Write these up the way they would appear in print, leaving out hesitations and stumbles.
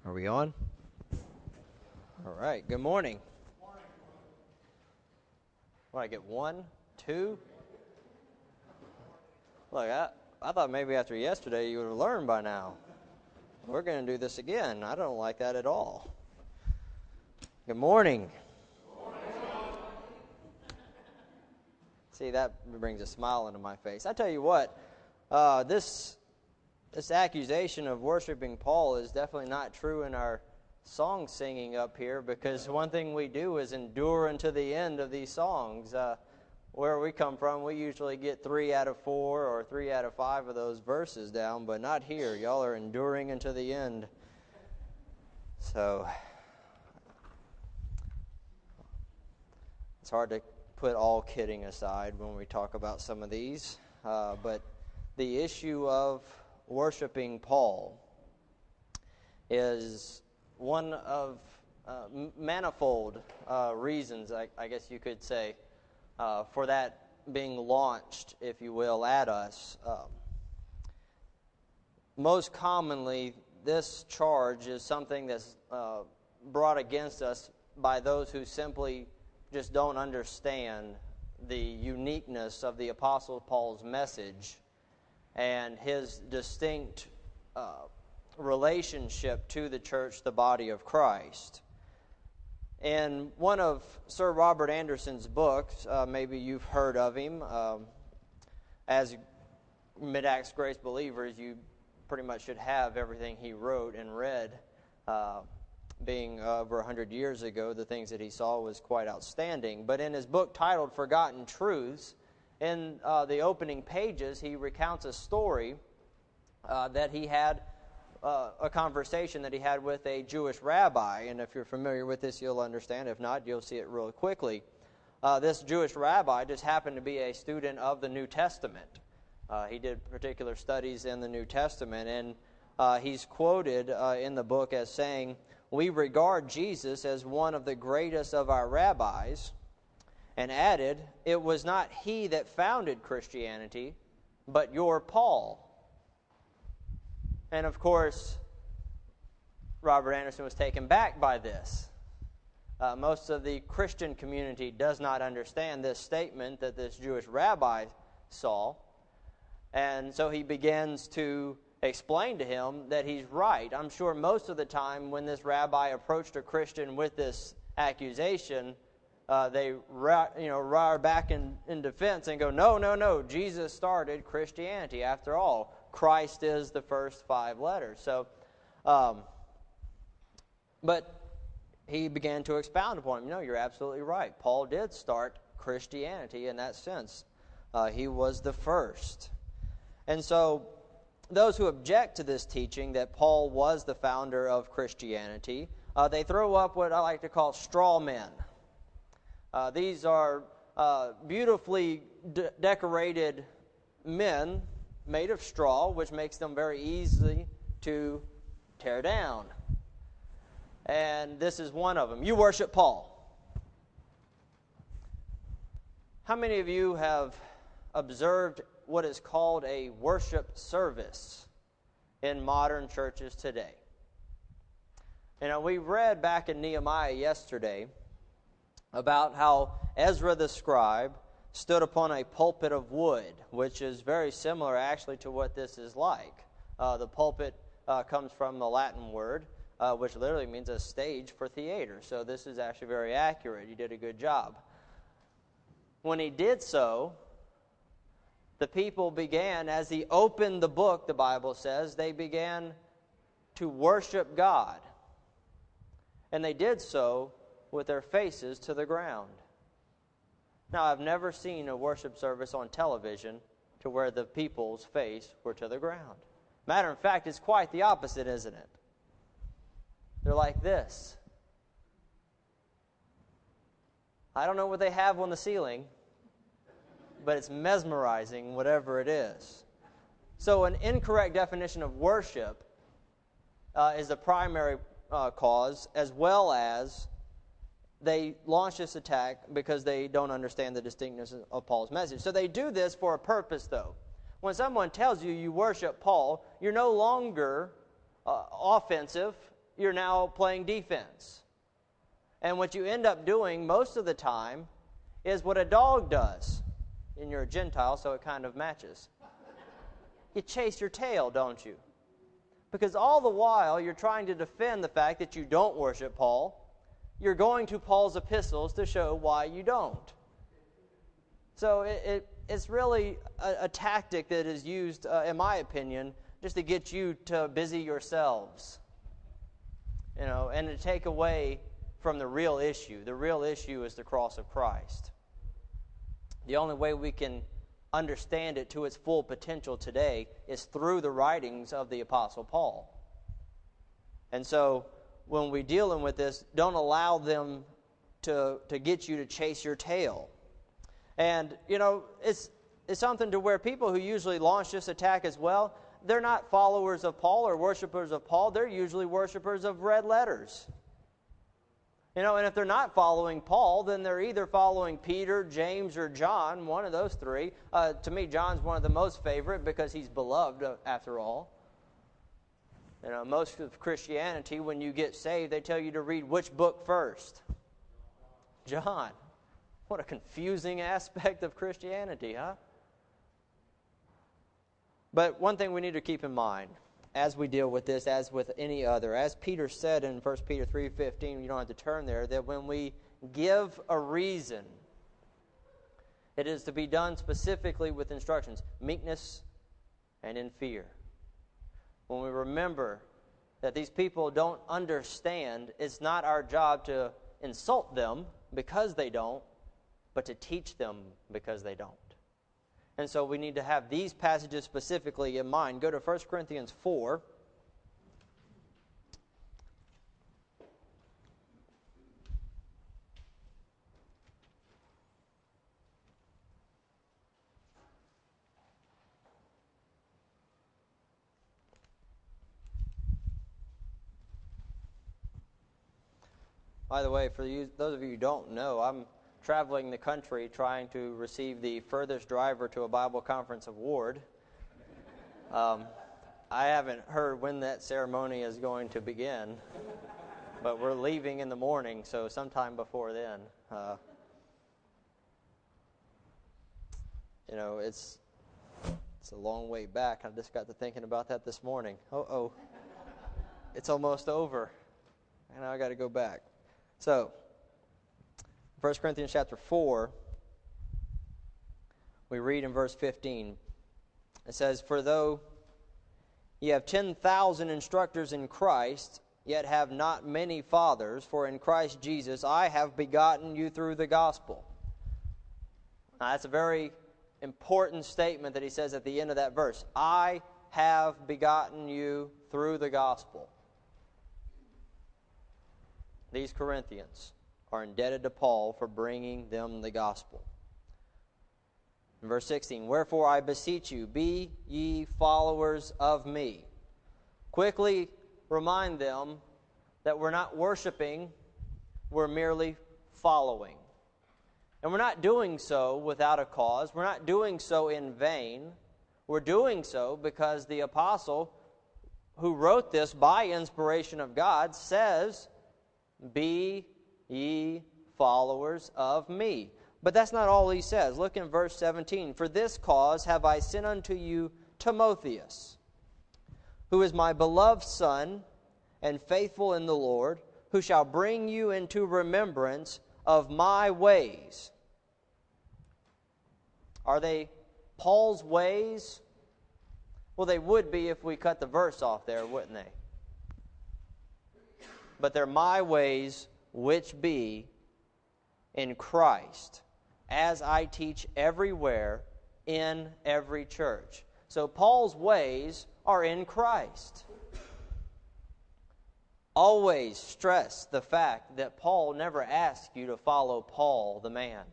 Are we on? All right. Good morning. What, I get 1, 2? Look, I thought maybe after yesterday you would have learned by now. We're going to do this again. I don't like that at all. Good morning. See, that brings a smile into my face. I tell you what, this accusation of worshiping Paul is definitely not true in our song singing up here, because one thing we do is endure unto the end of these songs. Where we come from, we usually get 3 out of 4 or 3 out of 5 of those verses down, but not here. Y'all are enduring unto the end. So it's hard to put all kidding aside when we talk about some of these, but the issue of worshiping Paul is one of manifold reasons, I guess you could say, for that being launched, if you will, at us. Most commonly, this charge is something that's brought against us by those who simply just don't understand the uniqueness of the Apostle Paul's message and his distinct relationship to the church, the body of Christ. In one of Sir Robert Anderson's books, maybe you've heard of him, as Mid-Acts Grace believers, you pretty much should have everything he wrote and read. Being over 100 years ago, the things that he saw was quite outstanding. But in his book titled Forgotten Truths, in the opening pages, he recounts a story that he had, a conversation that he had with a Jewish rabbi. And if you're familiar with this, you'll understand. If not, you'll see it real quickly. This Jewish rabbi just happened to be a student of the New Testament. He did particular studies in the New Testament, and he's quoted in the book as saying, "We regard Jesus as one of the greatest of our rabbis," and added, "It was not he that founded Christianity, but your Paul." And of course, Robert Anderson was taken back by this. Most of the Christian community does not understand this statement that this Jewish rabbi saw. And so he begins to explain to him that he's right. I'm sure most of the time when this rabbi approached a Christian with this accusation, they roar back in defense and go, no, Jesus started Christianity. After all, Christ is the first 5 letters. So, but he began to expound upon him. No, you're absolutely right. Paul did start Christianity in that sense. He was the first. And so those who object to this teaching that Paul was the founder of Christianity, they throw up what I like to call straw men. These are beautifully decorated men made of straw, which makes them very easy to tear down. And this is one of them. You worship Paul. How many of you have observed what is called a worship service in modern churches today? You know, we read back in Nehemiah yesterday about how Ezra the scribe stood upon a pulpit of wood, which is very similar actually to what this is like. The pulpit comes from the Latin word, which literally means a stage for theater. So this is actually very accurate. You did a good job. When he did so, the people began, as he opened the book, the Bible says, they began to worship God. And they did so with their faces to the ground. Now, I've never seen a worship service on television to where the people's face were to the ground. Matter of fact, it's quite the opposite, isn't it? They're like this. I don't know what they have on the ceiling, but it's mesmerizing, whatever it is. So an incorrect definition of worship is the primary cause, as well as they launch this attack because they don't understand the distinctness of Paul's message. So they do this for a purpose, though. When someone tells you you worship Paul, you're no longer offensive you're now playing defense. And what you end up doing most of the time is what a dog does. And you're a Gentile, so it kind of matches. You chase your tail, don't you? Because all the while you're trying to defend the fact that you don't worship Paul. You're going to Paul's epistles to show why you don't. So it's really a tactic that is used, in my opinion, just to get you to busy yourselves. And to take away from the real issue. The real issue is the cross of Christ. The only way we can understand it to its full potential today is through the writings of the Apostle Paul. And so when we're dealing with this, don't allow them to get you to chase your tail. And, it's something to where people who usually launch this attack as well, they're not followers of Paul or worshipers of Paul. They're usually worshipers of red letters. And if they're not following Paul, then they're either following Peter, James, or John, one of those three. To me, John's one of the most favorite because he's beloved, after all. Most of Christianity, when you get saved, they tell you to read which book first? John. What a confusing aspect of Christianity, huh? But one thing we need to keep in mind as we deal with this, as with any other, as Peter said in 1 Peter 3:15, you don't have to turn there, that when we give a reason, it is to be done specifically with instructions, meekness and in fear. When we remember that these people don't understand, it's not our job to insult them because they don't, but to teach them because they don't. And so we need to have these passages specifically in mind. Go to 1 Corinthians 4. By the way, for those of you who don't know, I'm traveling the country trying to receive the furthest driver to a Bible conference award. I haven't heard when that ceremony is going to begin, but we're leaving in the morning, so sometime before then. It's a long way back. I just got to thinking about that this morning. It's almost over, and now I got to go back. So, 1 Corinthians chapter 4, we read in verse 15. It says, "For though ye have 10,000 instructors in Christ, yet have not many fathers, for in Christ Jesus I have begotten you through the gospel." Now, that's a very important statement that he says at the end of that verse. I have begotten you through the gospel. These Corinthians are indebted to Paul for bringing them the gospel. In verse 16, "Wherefore I beseech you, be ye followers of me." Quickly remind them that we're not worshiping, we're merely following. And we're not doing so without a cause. We're not doing so in vain. We're doing so because the apostle who wrote this by inspiration of God says, "Be ye followers of me." But that's not all he says. Look in verse 17. "For this cause have I sent unto you Timotheus, who is my beloved son and faithful in the Lord, who shall bring you into remembrance of my ways." Are they Paul's ways? Well, they would be if we cut the verse off there, wouldn't they? But they're my ways, which be in Christ, as I teach everywhere in every church. So Paul's ways are in Christ. Always stress the fact that Paul never asked you to follow Paul the man.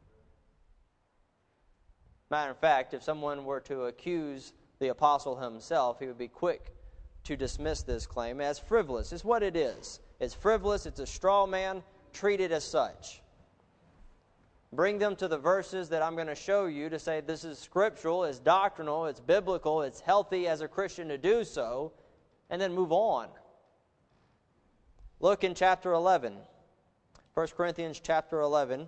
Matter of fact, if someone were to accuse the apostle himself, he would be quick to dismiss this claim as frivolous. It's what it is. It's frivolous, it's a straw man, treat it as such. Bring them to the verses that I'm going to show you to say this is scriptural, it's doctrinal, it's biblical, it's healthy as a Christian to do so, and then move on. Look in chapter 11. 1 Corinthians chapter 11.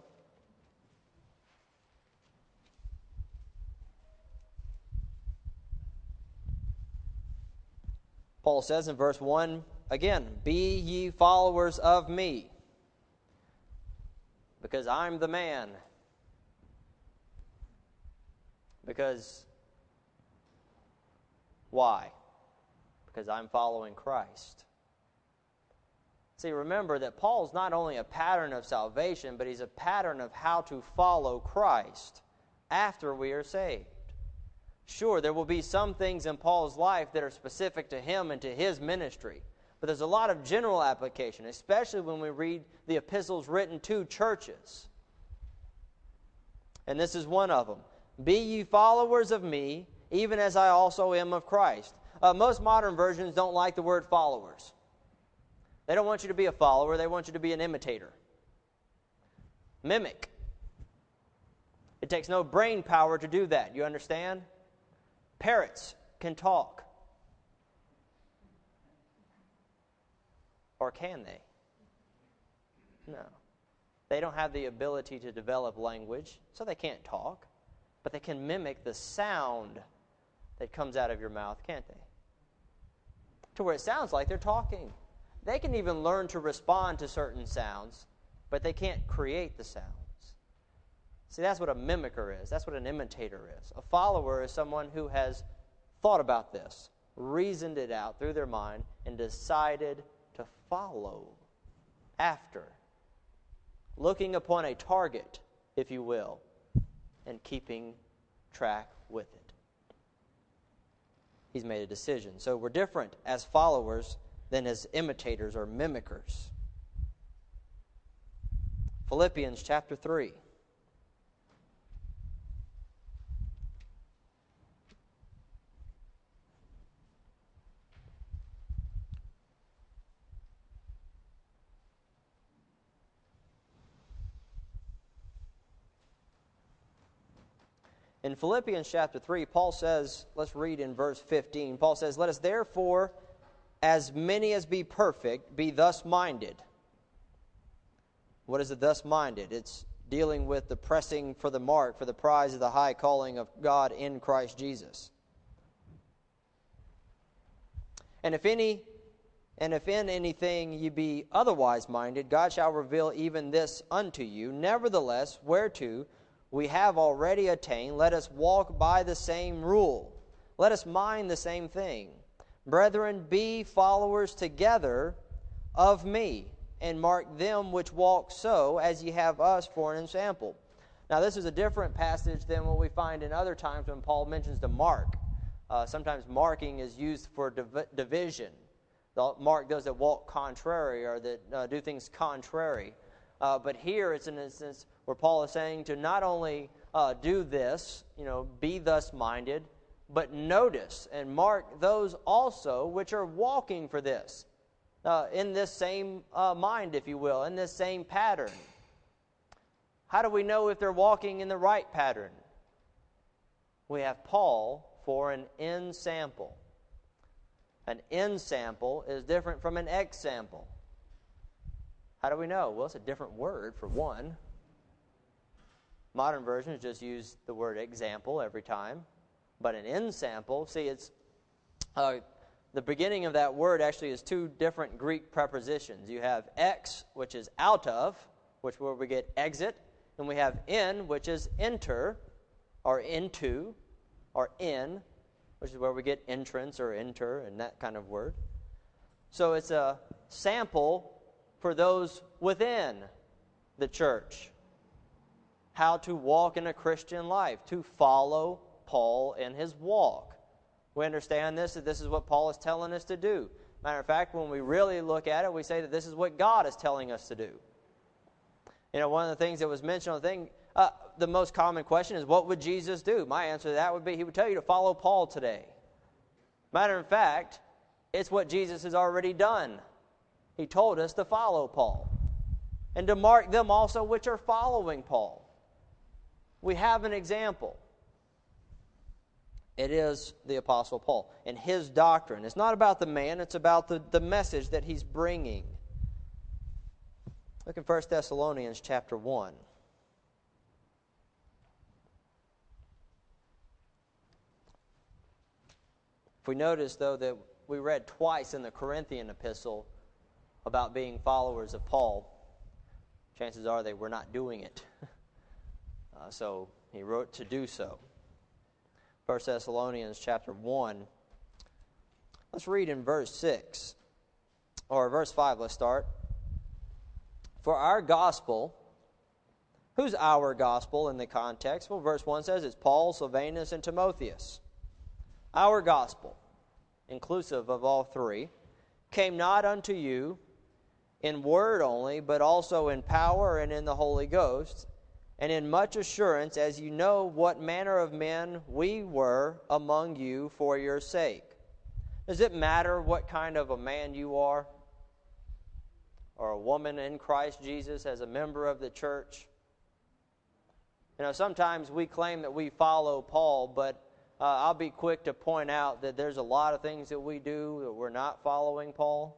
Paul says in verse 1, again, "Be ye followers of me, because I'm the man." Because, why? Because I'm following Christ. See, remember that Paul's not only a pattern of salvation, but he's a pattern of how to follow Christ after we are saved. Sure, there will be some things in Paul's life that are specific to him and to his ministry, but there's a lot of general application, especially when we read the epistles written to churches. And this is one of them. "Be ye followers of me, even as I also am of Christ." Most modern versions don't like the word followers. They don't want you to be a follower. They want you to be an imitator. Mimic. It takes no brain power to do that. You understand? Parrots can talk. Or can they? No. They don't have the ability to develop language, so they can't talk. But they can mimic the sound that comes out of your mouth, can't they? To where it sounds like they're talking. They can even learn to respond to certain sounds, but they can't create the sounds. See, that's what a mimicker is. That's what an imitator is. A follower is someone who has thought about this, reasoned it out through their mind, and decided to follow after. Looking upon a target, if you will, and keeping track with it. He's made a decision. So we're different as followers than as imitators or mimickers. Philippians chapter 3. In Philippians chapter 3, Paul says, let's read in verse 15, Paul says, "Let us therefore, as many as be perfect, be thus minded." What is it, thus minded? It's dealing with the pressing for the mark, for the prize of the high calling of God in Christ Jesus. And if in anything ye be otherwise minded, God shall reveal even this unto you. Nevertheless, whereto we have already attained, let us walk by the same rule. Let us mind the same thing. Brethren, be followers together of me, and mark them which walk so, as ye have us for an ensample. Now, this is a different passage than what we find in other times when Paul mentions to mark. Sometimes marking is used for division. They'll mark those that walk contrary or that do things contrary. But here it's an instance where Paul is saying to not only do this, be thus minded, but notice and mark those also which are walking for this, in this same mind, if you will, in this same pattern. How do we know if they're walking in the right pattern? We have Paul for an ensample. An ensample is different from an example. How do we know? Well, it's a different word for one. Modern versions just use the word example every time. But an ensample, see, it's the beginning of that word actually is two different Greek prepositions. You have ex, which is out of, which is where we get exit, and we have in, which is enter, or into, or in, which is where we get entrance or enter and that kind of word. So it's a sample for those within the church. How to walk in a Christian life, to follow Paul in his walk. We understand this, that this is what Paul is telling us to do. Matter of fact, when we really look at it, we say that this is what God is telling us to do. One of the things that was mentioned on the thing, the most common question is, what would Jesus do? My answer to that would be, he would tell you to follow Paul today. Matter of fact, it's what Jesus has already done. He told us to follow Paul and to mark them also which are following Paul. We have an example. It is the Apostle Paul and his doctrine. It's not about the man, it's about the message that he's bringing. Look in 1 Thessalonians chapter 1. If we notice, though, that we read twice in the Corinthian epistle about being followers of Paul, chances are they were not doing it. So he wrote to do so. 1 Thessalonians chapter 1. Let's read in verse 6. Or verse 5, let's start. For our gospel, who's our gospel in the context? Well, verse 1 says it's Paul, Silvanus, and Timotheus. Our gospel, inclusive of all three, came not unto you in word only, but also in power and in the Holy Ghost, and in much assurance, as you know what manner of men we were among you for your sake. Does it matter what kind of a man you are? Or a woman in Christ Jesus as a member of the church? You know, sometimes we claim that we follow Paul, but I'll be quick to point out that there's a lot of things that we do that we're not following Paul.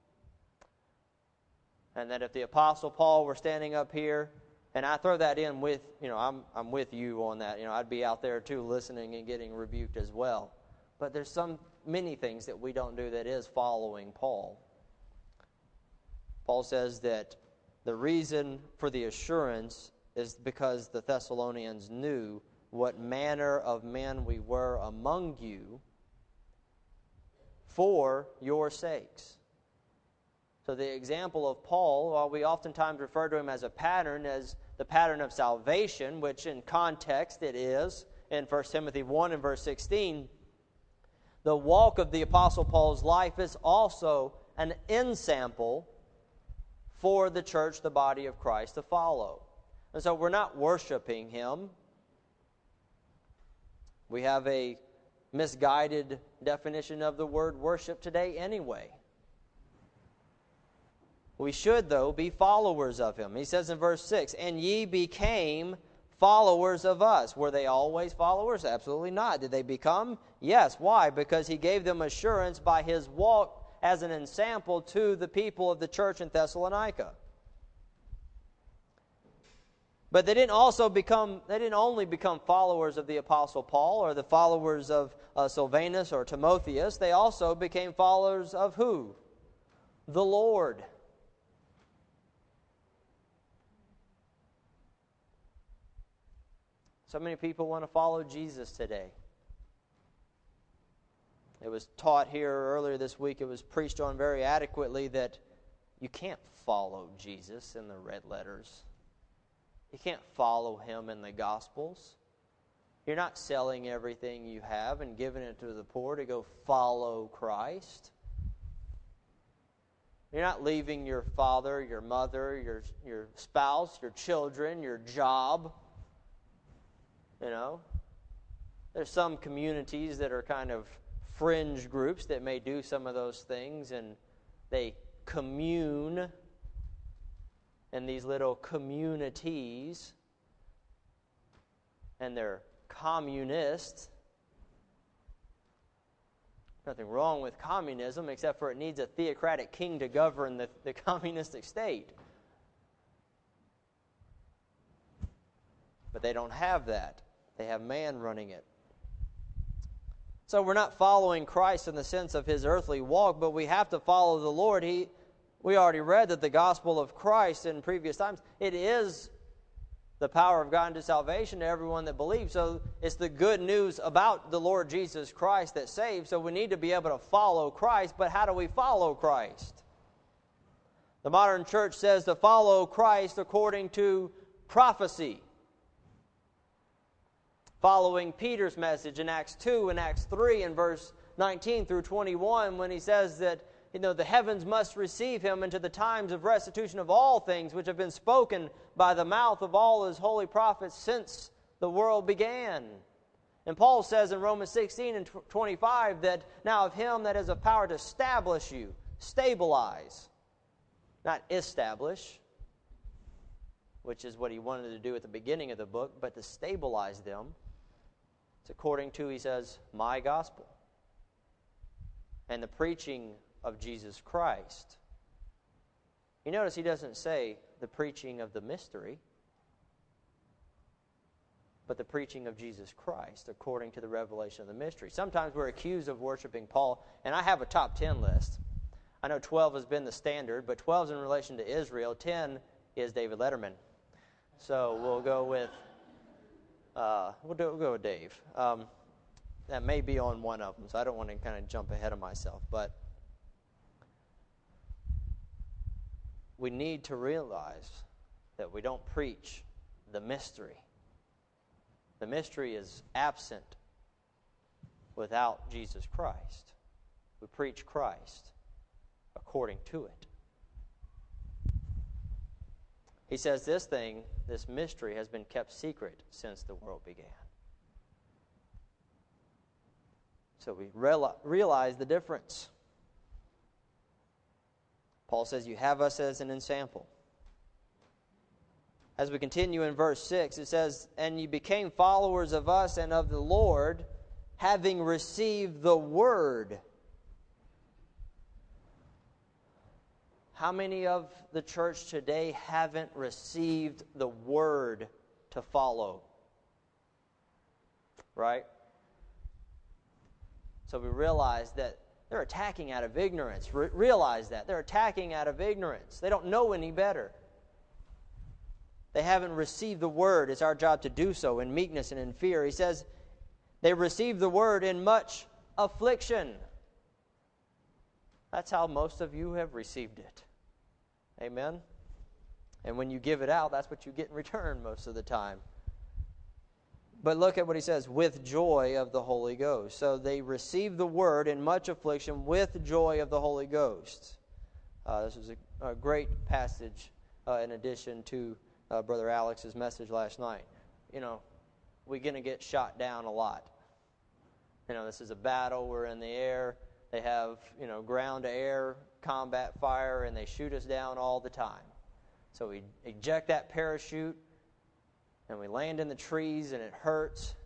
And that if the Apostle Paul were standing up here, and I throw that in with, I'm with you on that. I'd be out there too listening and getting rebuked as well. But there's many things that we don't do that is following Paul. Paul says that the reason for the assurance is because the Thessalonians knew what manner of men we were among you for your sakes. So the example of Paul, while we oftentimes refer to him as a pattern, as the pattern of salvation, which in context it is, in 1 Timothy 1 and verse 16, the walk of the Apostle Paul's life is also an ensample for the church, the body of Christ, to follow. And so we're not worshiping him. We have a misguided definition of the word worship today anyway. We should, though, be followers of him. He says in verse 6, and ye became followers of us. Were they always followers? Absolutely not. Did they become? Yes. Why? Because he gave them assurance by his walk as an ensample to the people of the church in Thessalonica. But they didn't only become followers of the Apostle Paul or the followers of Silvanus or Timotheus. They also became followers of who? The Lord. So many people want to follow Jesus today. It was taught here earlier this week, it was preached on very adequately that you can't follow Jesus in the red letters. You can't follow him in the Gospels. You're not selling everything you have and giving it to the poor to go follow Christ. You're not leaving your father, your mother, your spouse, your children, your job. There's some communities that are kind of fringe groups that may do some of those things, and they commune in these little communities, and they're communists. Nothing wrong with communism, except for it needs a theocratic king to govern the communistic state. But they don't have that. They have man running it. So we're not following Christ in the sense of his earthly walk, but we have to follow the Lord. We already read that the gospel of Christ in previous times, it is the power of God unto salvation to everyone that believes. So it's the good news about the Lord Jesus Christ that saves. So we need to be able to follow Christ, but how do we follow Christ? The modern church says to follow Christ according to prophecy. Following Peter's message in Acts 2 and Acts 3 and verse 19 through 21 when he says that the heavens must receive him into the times of restitution of all things which have been spoken by the mouth of all his holy prophets since the world began. And Paul says in Romans 16 and 25 that now of him that has a power to establish you, stabilize, not establish, which is what he wanted to do at the beginning of the book, but to stabilize them. It's according to, he says, my gospel and the preaching of Jesus Christ. You notice he doesn't say the preaching of the mystery, but the preaching of Jesus Christ according to the revelation of the mystery. Sometimes we're accused of worshiping Paul, and I have a top 10 list. I know 12 has been the standard, but 12 is in relation to Israel. 10 is David Letterman. So we'll go with we'll go with Dave. That may be on one of them, so I don't want to kind of jump ahead of myself, but we need to realize that we don't preach the mystery. The mystery is absent without Jesus Christ. We preach Christ according to it. He says this mystery has been kept secret since the world began. So we realize the difference. Paul says, you have us as an ensample. As we continue in verse 6, it says, and you became followers of us and of the Lord, having received the word. How many of the church today haven't received the word to follow? Right? So we realize that they're attacking out of ignorance. Realize that. They're attacking out of ignorance. They don't know any better. They haven't received the word. It's our job to do so in meekness and in fear. He says they received the word in much affliction. That's how most of you have received it. Amen? And when you give it out, that's what you get in return most of the time. But look at what he says, with joy of the Holy Ghost. So they received the word in much affliction with joy of the Holy Ghost. This is a great passage in addition to Brother Alex's message last night. You know, we're going to get shot down a lot. You know, this is a battle. We're in the air. They have, ground-to-air combat fire, and they shoot us down all the time. So we eject that parachute, and we land in the trees, and it hurts.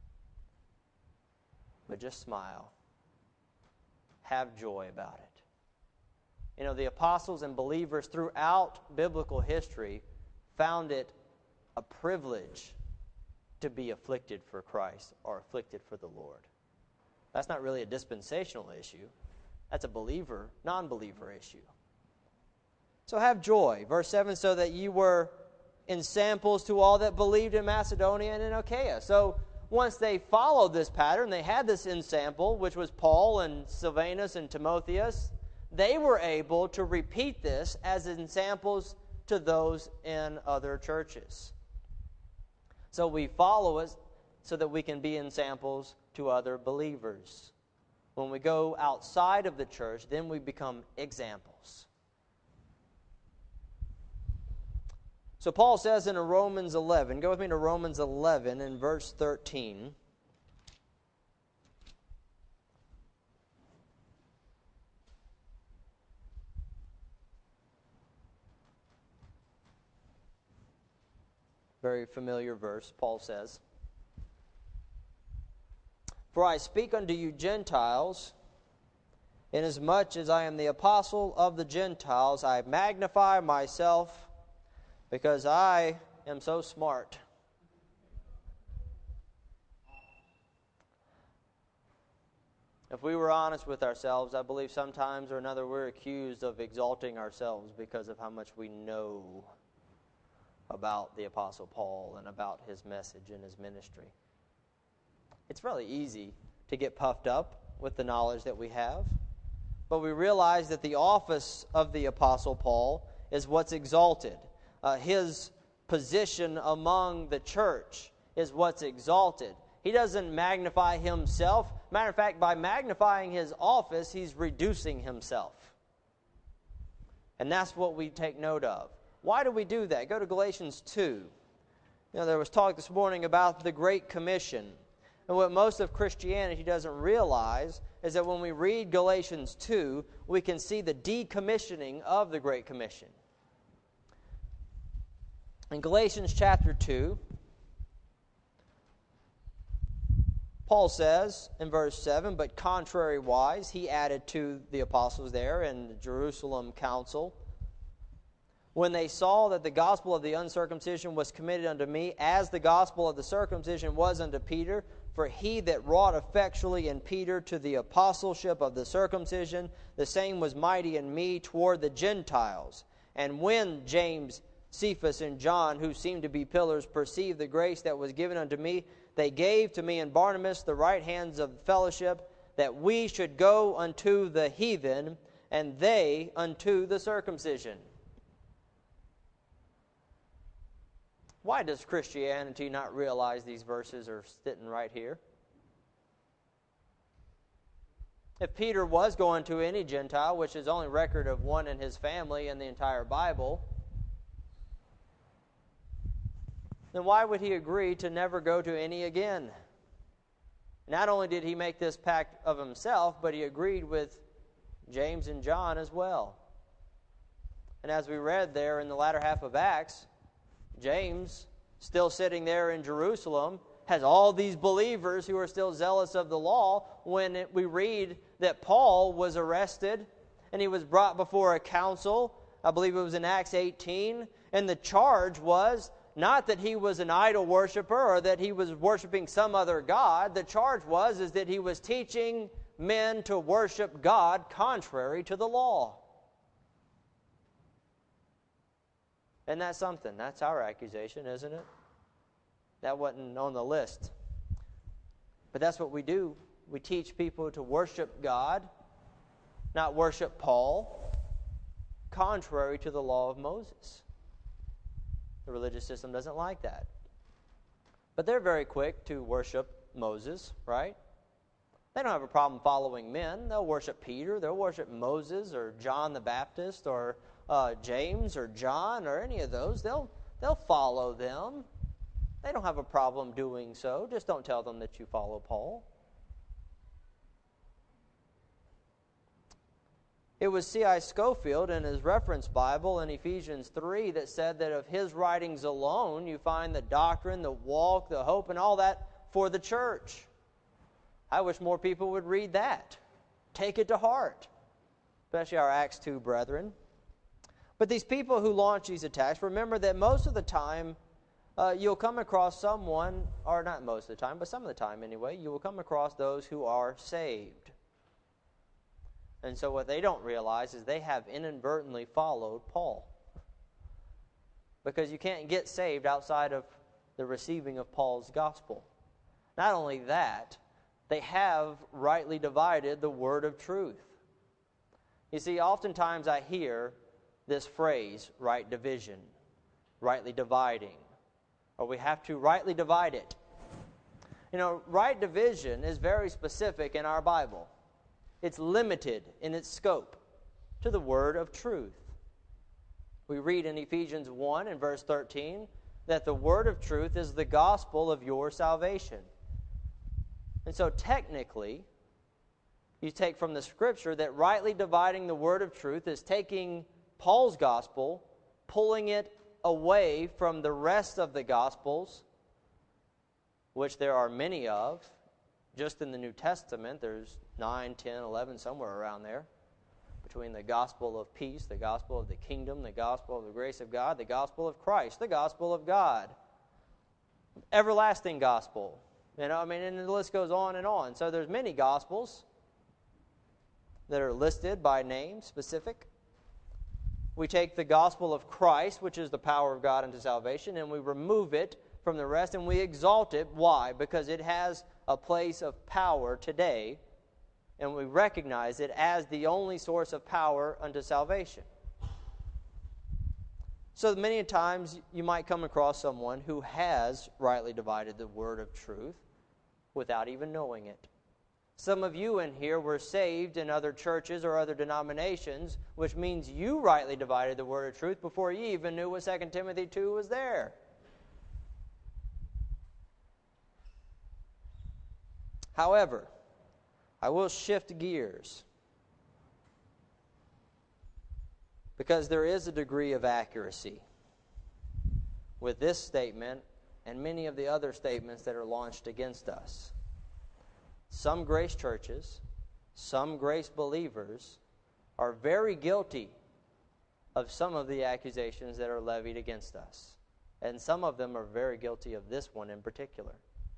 But just smile. Have joy about it. You know, the apostles and believers throughout biblical history found it a privilege to be afflicted for Christ or afflicted for the Lord. That's not really a dispensational issue. That's a believer, non-believer issue. So have joy. Verse 7, so that you were ensamples to all that believed in Macedonia and in Achaia. So once they followed this pattern, they had this ensample, which was Paul and Silvanus and Timotheus. They were able to repeat this as ensamples to those in other churches. So we follow it so that we can be ensamples to other believers. When we go outside of the church, then we become examples. So Paul says in Romans 11, go with me to Romans 11 in verse 13. Very familiar verse, Paul says. For I speak unto you Gentiles, inasmuch as I am the apostle of the Gentiles, I magnify myself, because I am so smart. If we were honest with ourselves, I believe sometimes or another we're accused of exalting ourselves because of how much we know about the Apostle Paul and about his message and his ministry. It's really easy to get puffed up with the knowledge that we have, but we realize that the office of the Apostle Paul is what's exalted. His position among the church is what's exalted. He doesn't magnify himself. Matter of fact, by magnifying his office, he's reducing himself. And that's what we take note of. Why do we do that? Go to Galatians 2. You know, there was talk this morning about the Great Commission. And what most of Christianity doesn't realize is that when we read Galatians 2, we can see the decommissioning of the Great Commission. In Galatians chapter 2, Paul says in verse 7, but contrariwise, he added to the apostles there in the Jerusalem council, when they saw that the gospel of the uncircumcision was committed unto me, as the gospel of the circumcision was unto Peter, for he that wrought effectually in Peter to the apostleship of the circumcision, the same was mighty in me toward the Gentiles. And when James, Cephas, and John, who seemed to be pillars, perceived the grace that was given unto me, they gave to me and Barnabas the right hands of fellowship, that we should go unto the heathen, and they unto the circumcision. Why does Christianity not realize these verses are sitting right here? If Peter was going to any Gentile, which is only record of one in his family in the entire Bible, then why would he agree to never go to any again? Not only did he make this pact of himself, but he agreed with James and John as well. And as we read there in the latter half of Acts, James, still sitting there in Jerusalem, has all these believers who are still zealous of the law. When we read that Paul was arrested and he was brought before a council, I believe it was in Acts 18, and the charge was not that he was an idol worshiper or that he was worshiping some other god. The charge is that he was teaching men to worship God contrary to the law. Isn't that something? That's our accusation, isn't it? That wasn't on the list. But that's what we do. We teach people to worship God, not worship Paul, contrary to the law of Moses. The religious system doesn't like that. But they're very quick to worship Moses, right? They don't have a problem following men. They'll worship Peter, they'll worship Moses or John the Baptist or James or John or any of those. They'll follow them. They don't have a problem doing so. Just don't tell them that you follow Paul. It was C.I. Scofield in his reference Bible in Ephesians 3 that said that of his writings alone you find the doctrine, the walk, the hope, and all that for the church. I wish more people would read that. Take it to heart. Especially our Acts 2 brethren. But these people who launch these attacks, remember that most of the time you'll come across someone, or not most of the time, but some of the time anyway, you will come across those who are saved. And so what they don't realize is they have inadvertently followed Paul. Because you can't get saved outside of the receiving of Paul's gospel. Not only that, they have rightly divided the word of truth. You see, oftentimes I hear this phrase, right division, rightly dividing, or we have to rightly divide it. You know, right division is very specific in our Bible. It's limited in its scope to the word of truth. We read in Ephesians 1 and verse 13 that the word of truth is the gospel of your salvation. And so technically, you take from the scripture that rightly dividing the word of truth is taking Paul's gospel, pulling it away from the rest of the gospels, which there are many of. Just in the New Testament, there's 9, 10, 11, somewhere around there, between the gospel of peace, the gospel of the kingdom, the gospel of the grace of God, the gospel of Christ, the gospel of God, everlasting gospel. You know, I mean, and the list goes on and on. So there's many gospels that are listed by name, specific. We take the gospel of Christ, which is the power of God unto salvation, and we remove it from the rest, and we exalt it. Why? Because it has a place of power today, and we recognize it as the only source of power unto salvation. So many times you might come across someone who has rightly divided the word of truth without even knowing it. Some of you in here were saved in other churches or other denominations, which means you rightly divided the word of truth before you even knew what 2 Timothy 2 was there. However, I will shift gears because there is a degree of accuracy with this statement and many of the other statements that are launched against us. Some grace churches, some grace believers are very guilty of some of the accusations that are levied against us. And some of them are very guilty of this one in particular.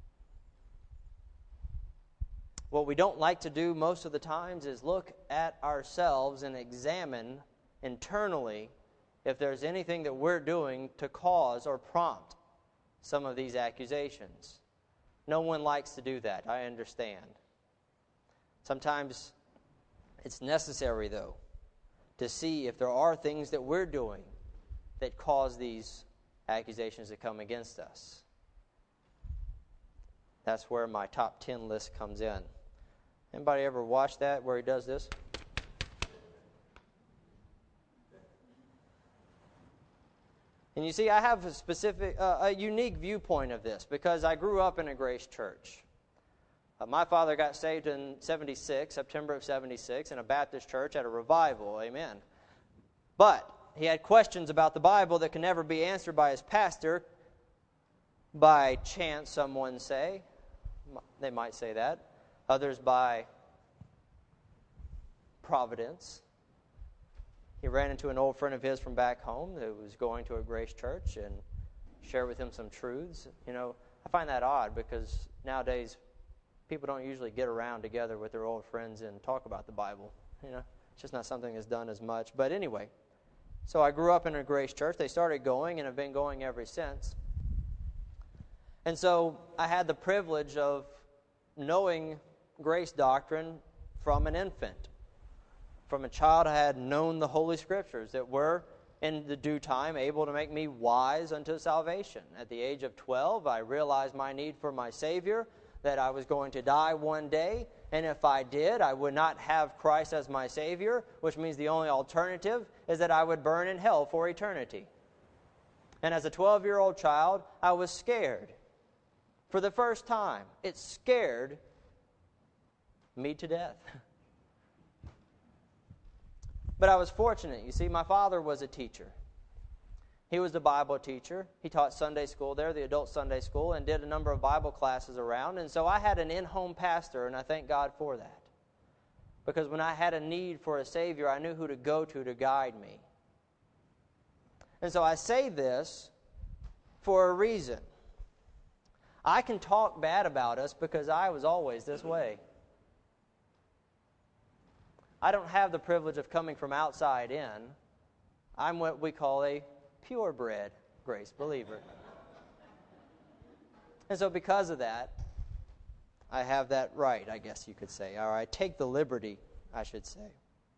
What we don't like to do most of the times is look at ourselves and examine internally if there's anything that we're doing to cause or prompt some of these accusations. No one likes to do that, I understand. Sometimes it's necessary, though, to see if there are things that we're doing that cause these accusations to come against us. That's where my top 10 list comes in. Anybody ever watch that where he does this? And you see, I have a unique viewpoint of this because I grew up in a Grace Church. My father got saved in September of 76, in a Baptist church at a revival, amen. But he had questions about the Bible that could never be answered by his pastor by chance, someone say. They might say that. Others by providence. He ran into an old friend of his from back home who was going to a Grace Church and shared with him some truths. You know, I find that odd because nowadays people don't usually get around together with their old friends and talk about the Bible. You know, it's just not something that's done as much. But anyway, so I grew up in a Grace Church. They started going and have been going ever since. And so I had the privilege of knowing grace doctrine from an infant. From a child, I had known the Holy Scriptures that were, in the due time, able to make me wise unto salvation. At the age of 12, I realized my need for my Savior, that I was going to die one day, and if I did, I would not have Christ as my Savior, which means the only alternative is that I would burn in hell for eternity. And as a 12-year-old child, I was scared. For the first time, it scared me to death. But I was fortunate. You see, my father was a teacher. He was the Bible teacher. He taught Sunday school there, the adult Sunday school, and did a number of Bible classes around. And so I had an in-home pastor, and I thank God for that. Because when I had a need for a Savior, I knew who to go to guide me. And so I say this for a reason. I can talk bad about us because I was always this way. I don't have the privilege of coming from outside in. I'm what we call a purebred grace believer. And so because of that, I have that right, I guess you could say. Or I take the liberty, I should say.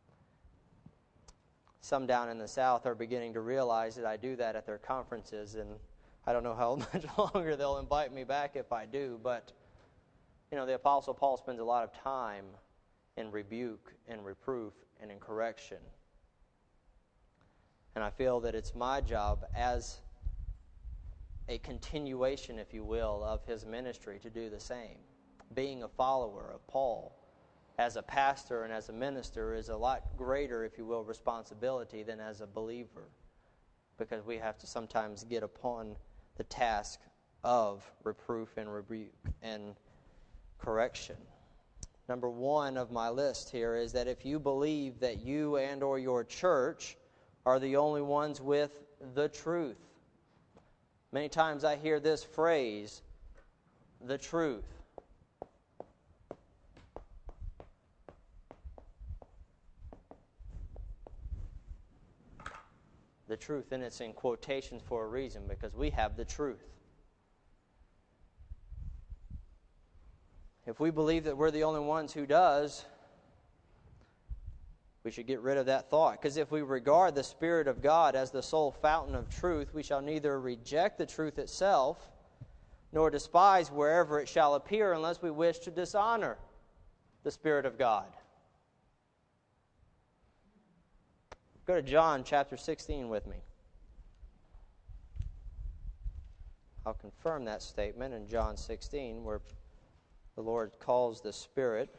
Some down in the South are beginning to realize that I do that at their conferences, and I don't know how much longer they'll invite me back if I do, but, you know, the Apostle Paul spends a lot of time in rebuke and reproof and in correction. And I feel that it's my job as a continuation, if you will, of his ministry to do the same. Being a follower of Paul as a pastor and as a minister is a lot greater, if you will, responsibility than as a believer, because we have to sometimes get upon the task of reproof and rebuke and correction. Number one of my list here is that if you believe that you and or your church are the only ones with the truth. Many times I hear this phrase, the truth. The truth, and it's in quotations for a reason, because we have the truth. If we believe that we're the only ones who does, we should get rid of that thought. Because if we regard the Spirit of God as the sole fountain of truth, we shall neither reject the truth itself, nor despise wherever it shall appear, unless we wish to dishonor the Spirit of God. Go to John chapter 16 with me. I'll confirm that statement in John 16, where the Lord calls the Spirit.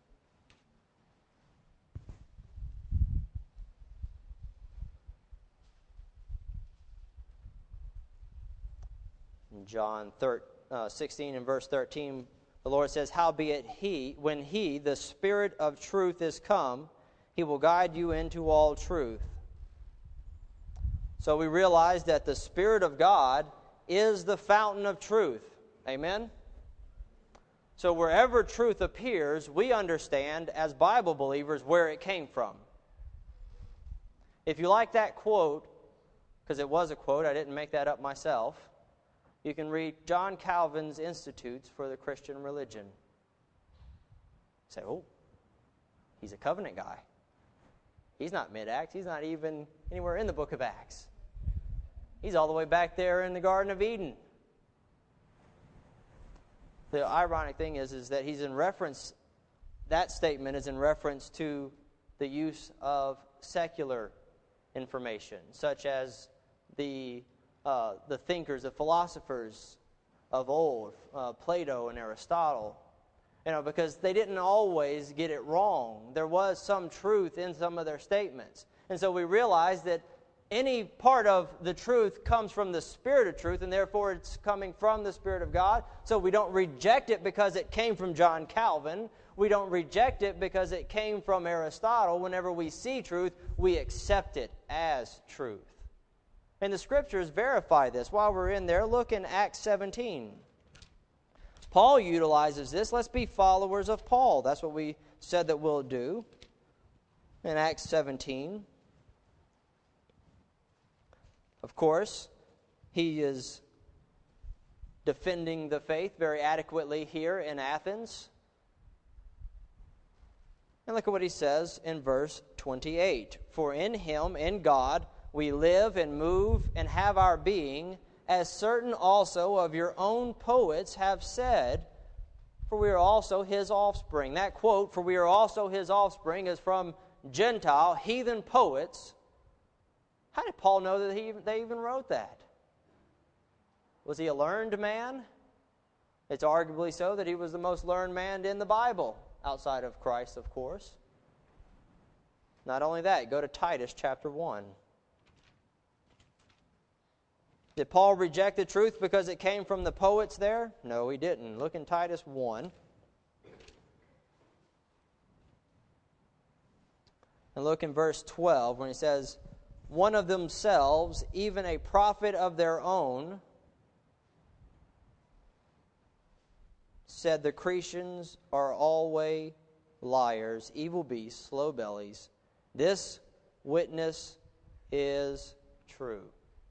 In John 16 and verse 13, the Lord says, "Howbeit when he, the Spirit of truth, is come, he will guide you into all truth." So we realize that the Spirit of God is the fountain of truth. Amen? So wherever truth appears, we understand as Bible believers where it came from. If you like that quote, because it was a quote, I didn't make that up myself, you can read John Calvin's Institutes for the Christian Religion. Say, oh, he's a covenant guy. He's not mid-Acts. He's not even anywhere in the book of Acts. He's all the way back there in the Garden of Eden. The ironic thing is that he's in reference, that statement is in reference to the use of secular information, such as the thinkers, the philosophers of old, Plato and Aristotle. Because they didn't always get it wrong. There was some truth in some of their statements. And so we realize that any part of the truth comes from the Spirit of truth, and therefore it's coming from the Spirit of God. So we don't reject it because it came from John Calvin. We don't reject it because it came from Aristotle. Whenever we see truth, we accept it as truth. And the Scriptures verify this. While we're in there, look in Acts 17. Paul utilizes this. Let's be followers of Paul. That's what we said that we'll do in Acts 17. Of course, he is defending the faith very adequately here in Athens. And look at what he says in verse 28. For in him, in God, we live and move and have our being, as certain also of your own poets have said, for we are also his offspring. That quote, for we are also his offspring, is from Gentile, heathen poets. How did Paul know that they even wrote that? Was he a learned man? It's arguably so that he was the most learned man in the Bible, outside of Christ, of course. Not only that, go to Titus chapter 1. Did Paul reject the truth because it came from the poets there? No, he didn't. Look in Titus 1. And look in verse 12 when he says, one of themselves, even a prophet of their own, said the Cretians are always liars, evil beasts, slow bellies. This witness is true.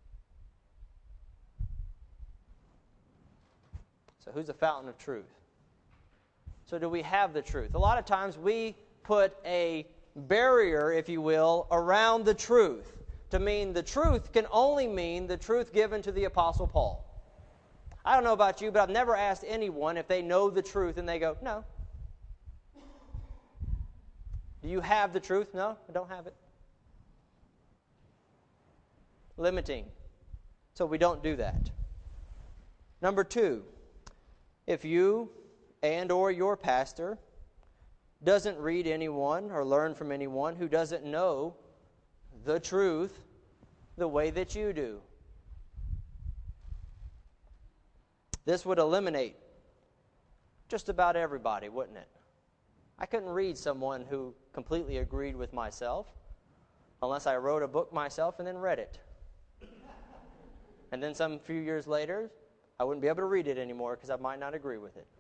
So who's the fountain of truth? So do we have the truth? A lot of times we put a barrier, if you will, around the truth. To mean the truth can only mean the truth given to the Apostle Paul. I don't know about you, but I've never asked anyone if they know the truth, and they go, no. Do you have the truth? No, I don't have it. Limiting. So we don't do that. Number 2, if you and or your pastor doesn't read anyone or learn from anyone who doesn't know the truth the way that you do, this would eliminate just about everybody, wouldn't it? I couldn't read someone who completely agreed with myself unless I wrote a book myself and then read it. And then some few years later, I wouldn't be able to read it anymore because I might not agree with it.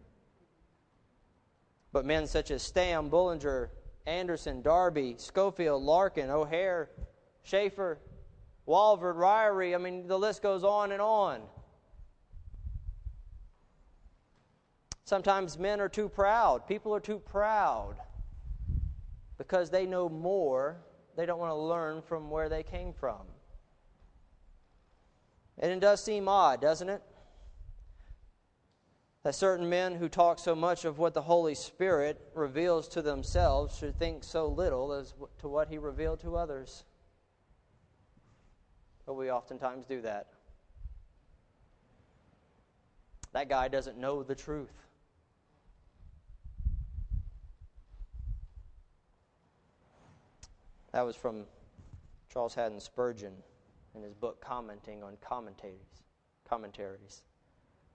But men such as Stam, Bullinger, Anderson, Darby, Schofield, Larkin, O'Hare, Schaeffer, Walford, Ryrie, I mean, the list goes on and on. Sometimes men are too proud. People are too proud because they know more. They don't want to learn from where they came from. And it does seem odd, doesn't it? That certain men who talk so much of what the Holy Spirit reveals to themselves should think so little as to what He revealed to others. But we oftentimes do that. That guy doesn't know the truth. That was from Charles Haddon Spurgeon in his book Commenting on Commentaries.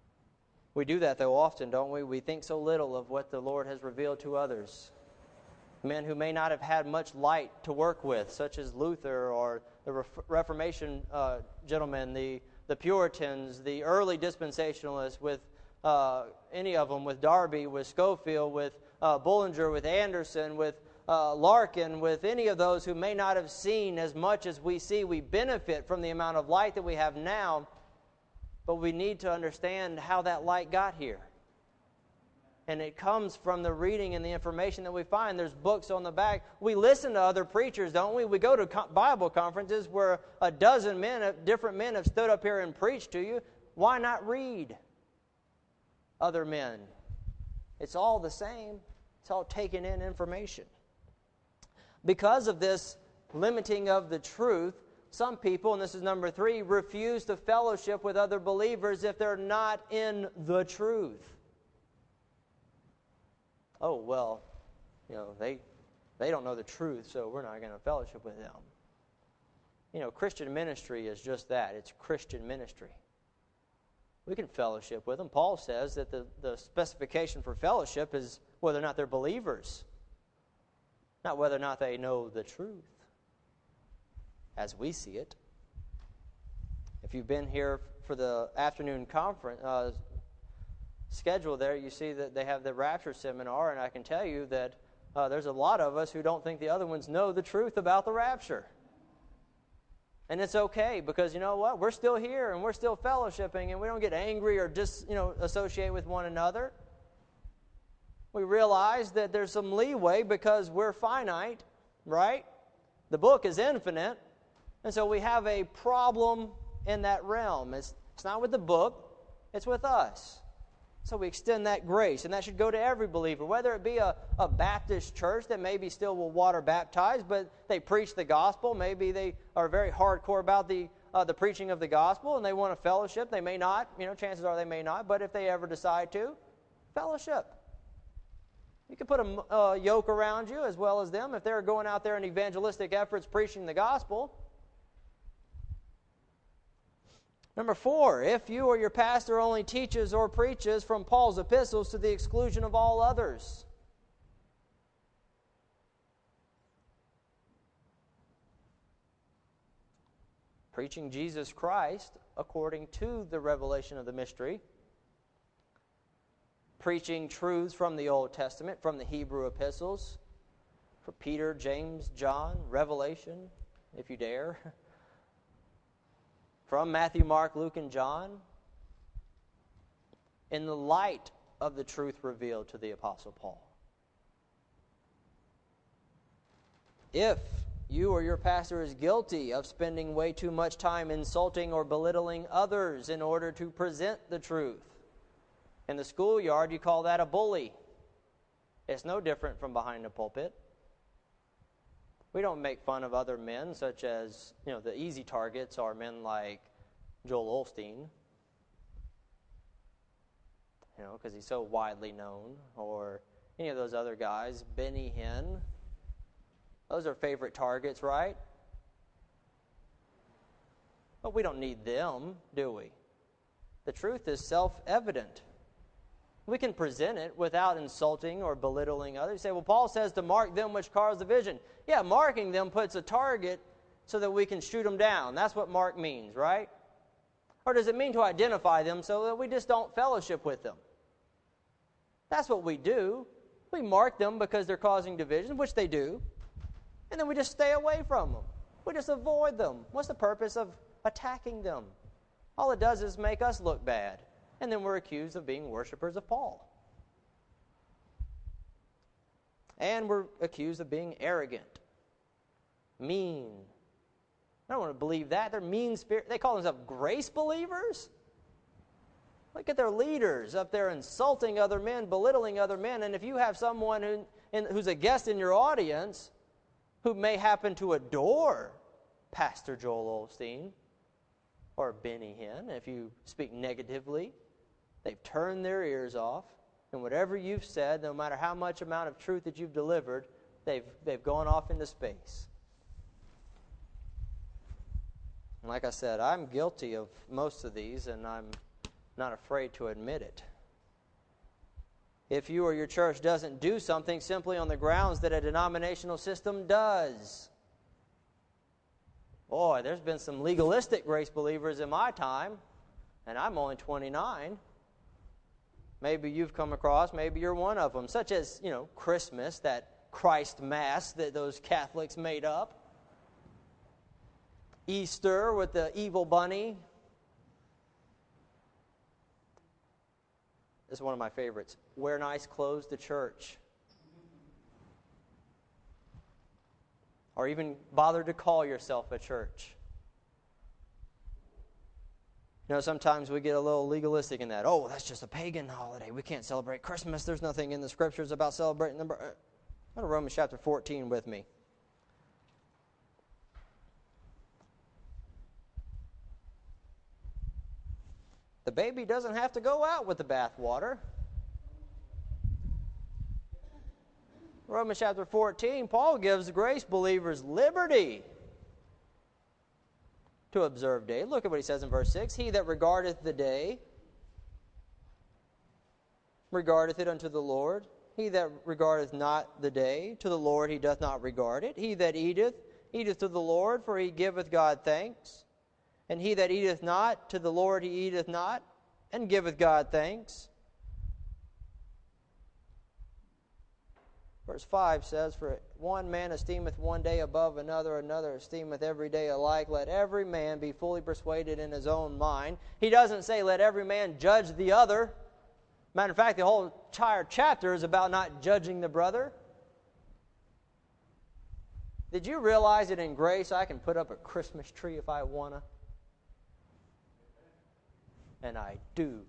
We do that, though, often, don't we? We think so little of what the Lord has revealed to others. Men who may not have had much light to work with, such as Luther or the Reformation gentlemen, the Puritans, the early dispensationalists, with any of them, with Darby, with Schofield, with Bullinger, with Anderson, with Larkin, with any of those who may not have seen as much as we see. We benefit from the amount of light that we have now, but we need to understand how that light got here. And it comes from the reading and the information that we find. There's books on the back. We listen to other preachers, don't we? We go to Bible conferences where a dozen men, different men, have stood up here and preached to you. Why not read other men? It's all the same. It's all taking in information. Because of this limiting of the truth, some people, and this is number 3, refuse to fellowship with other believers if they're not in the truth. Oh, well, they don't know the truth, so we're not going to fellowship with them. Christian ministry is just that. It's Christian ministry. We can fellowship with them. Paul says that the specification for fellowship is whether or not they're believers, not whether or not they know the truth, as we see it. If you've been here for the afternoon conference schedule there, you see that they have the rapture seminar, and I can tell you that there's a lot of us who don't think the other ones know the truth about the rapture. And it's okay, because you know what? We're still here, and we're still fellowshipping, and we don't get angry or associate with one another. We realize that there's some leeway because we're finite, right? The book is infinite, and so we have a problem in that realm. It's not with the book, it's with us. So we extend that grace, and that should go to every believer, whether it be a Baptist church that maybe still will water baptize, but they preach the gospel. Maybe they are very hardcore about the preaching of the gospel, and they want a fellowship. They may not, chances are they may not, but if they ever decide to, fellowship. You can put a yoke around you as well as them if they're going out there in evangelistic efforts preaching the gospel. Number 4, if you or your pastor only teaches or preaches from Paul's epistles to the exclusion of all others. Preaching Jesus Christ according to the revelation of the mystery. Preaching truths from the Old Testament, from the Hebrew epistles, for Peter, James, John, Revelation, if you dare. From Matthew, Mark, Luke, and John, in the light of the truth revealed to the Apostle Paul. If you or your pastor is guilty of spending way too much time insulting or belittling others in order to present the truth, in the schoolyard you call that a bully. It's no different from behind the pulpit. We don't make fun of other men, such as, the easy targets are men like Joel Osteen, because he's so widely known, or any of those other guys, Benny Hinn. Those are favorite targets, right? But we don't need them, do we? The truth is self-evident. We can present it without insulting or belittling others. You say, well, Paul says to mark them which cause division. Yeah, marking them puts a target so that we can shoot them down. That's what mark means, right? Or does it mean to identify them so that we just don't fellowship with them? That's what we do. We mark them because they're causing division, which they do, and then we just stay away from them. We just avoid them. What's the purpose of attacking them? All it does is make us look bad. And then we're accused of being worshipers of Paul. And we're accused of being arrogant, mean. I don't want to believe that. They're mean spirit. They call themselves grace believers. Look at their leaders up there insulting other men, belittling other men. And if you have someone who's a guest in your audience who may happen to adore Pastor Joel Osteen or Benny Hinn, if you speak negatively, they've turned their ears off, and whatever you've said, no matter how much amount of truth that you've delivered, they've gone off into space. And like I said, I'm guilty of most of these, and I'm not afraid to admit it. if you or your church doesn't do something simply on the grounds that a denominational system does. Boy, there's been some legalistic grace believers in my time, and I'm only 29. Maybe you've come across, maybe you're one of them, such as, Christmas, that Christ Mass that those Catholics made up. Easter with the evil bunny. This is one of my favorites. Wear nice clothes to church. Or even bother to call yourself a church. Sometimes we get a little legalistic in that. Oh, that's just a pagan holiday. We can't celebrate Christmas. There's nothing in the Scriptures about celebrating the birth. Go to Romans chapter 14 with me. The baby doesn't have to go out with the bathwater. Romans chapter 14, Paul gives the grace believers liberty to observe day. Look at what he says in verse 6. He that regardeth the day regardeth it unto the Lord. He that regardeth not the day, to the Lord he doth not regard it. He that eateth, eateth to the Lord, for he giveth God thanks. And he that eateth not, to the Lord he eateth not, and giveth God thanks. Verse 5 says, for one man esteemeth one day above another, another esteemeth every day alike. Let every man be fully persuaded in his own mind. He doesn't say, let every man judge the other. Matter of fact, the whole entire chapter is about not judging the brother. Did you realize that in grace I can put up a Christmas tree if I want to? And I do.